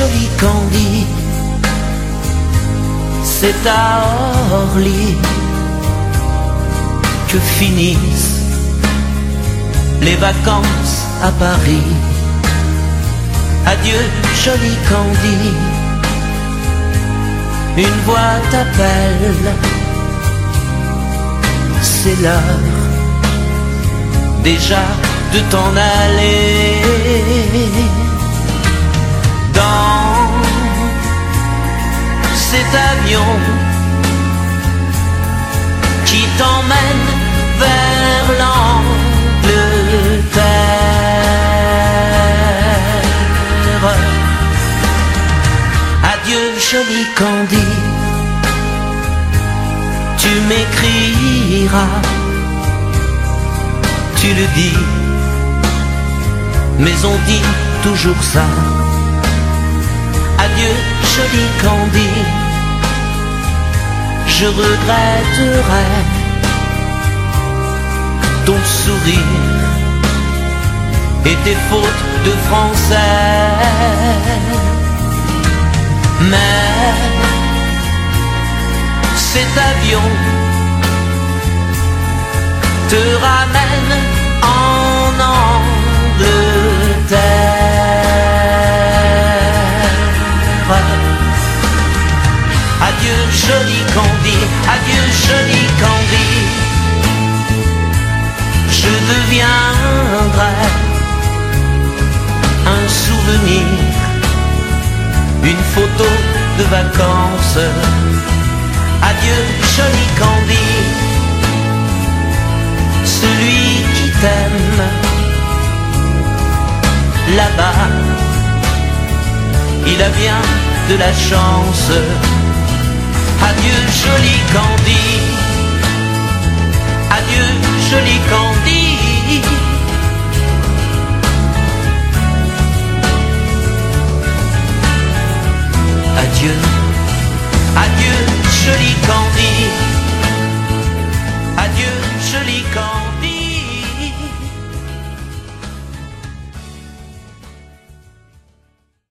joli Candy, c'est à Orly que finissent les vacances à Paris. Adieu joli Candy, une voix t'appelle, c'est l'heure déjà de t'en aller. Dans cet avion qui t'emmène vers l'Angleterre. Adieu joli Candy, tu m'écriras, tu le dis, mais on dit toujours ça. Adieu joli Candy, je regretterai ton sourire et tes fautes de français. Mais cet avion te ramène en Angleterre. Adieu joli Candy, adieu joli Candy, je deviendrai un souvenir, une photo de vacances. Adieu joli Candy, celui qui t'aime là-bas, il a bien de la chance. Adieu joli Candy, adieu joli Candy. Adieu, adieu joli Candy.